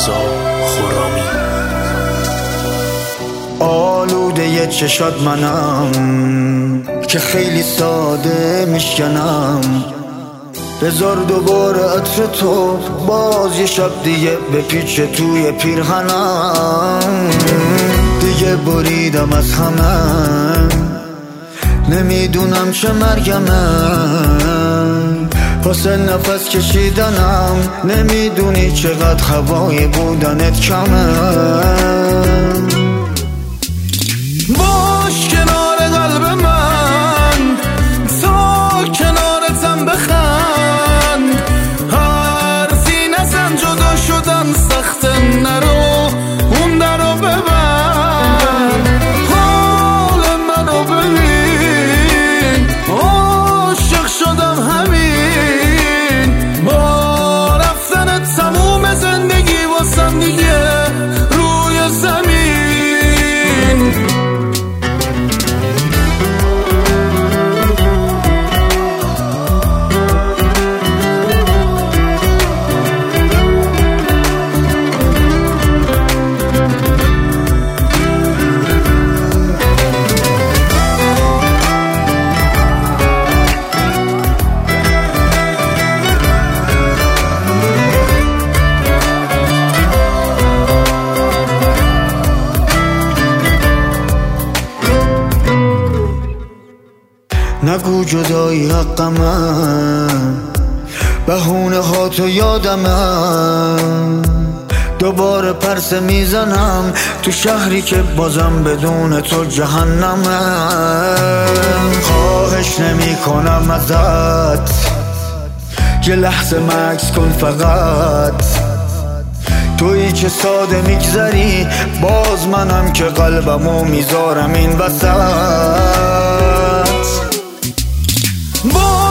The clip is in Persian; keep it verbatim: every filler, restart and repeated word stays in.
رضا خرامی. آلوده چشات منم که خیلی ساده میشکنم، بذار دوباره عطر تو باز یه شب دیگه بپیچه توی پیرهنم. دیگه بریدم از همه، نمیدونم چه مرگمه، واسه نفس کشیدنم نمیدونی چقدر هوای بودنت کمه. باش کنار قلب من تا کنارتم بخند، حرفی نزن جدا شدن سخته، نرو اون درو ببند، حال منو ببین عاشق شدم همین، با رفتن تموم زندگی واسم دیگه روی زمین. نگو جدایی حقمه، بهونه ها تو یادمه، دوباره پرسه میزنم تو شهری که بازم بدون تو جهنمه. خواهش نمی کنم ازت یه لحظه مکس کن فقط، تویی که ساده میگذری باز منم که قلبمو میذارم این وسط. با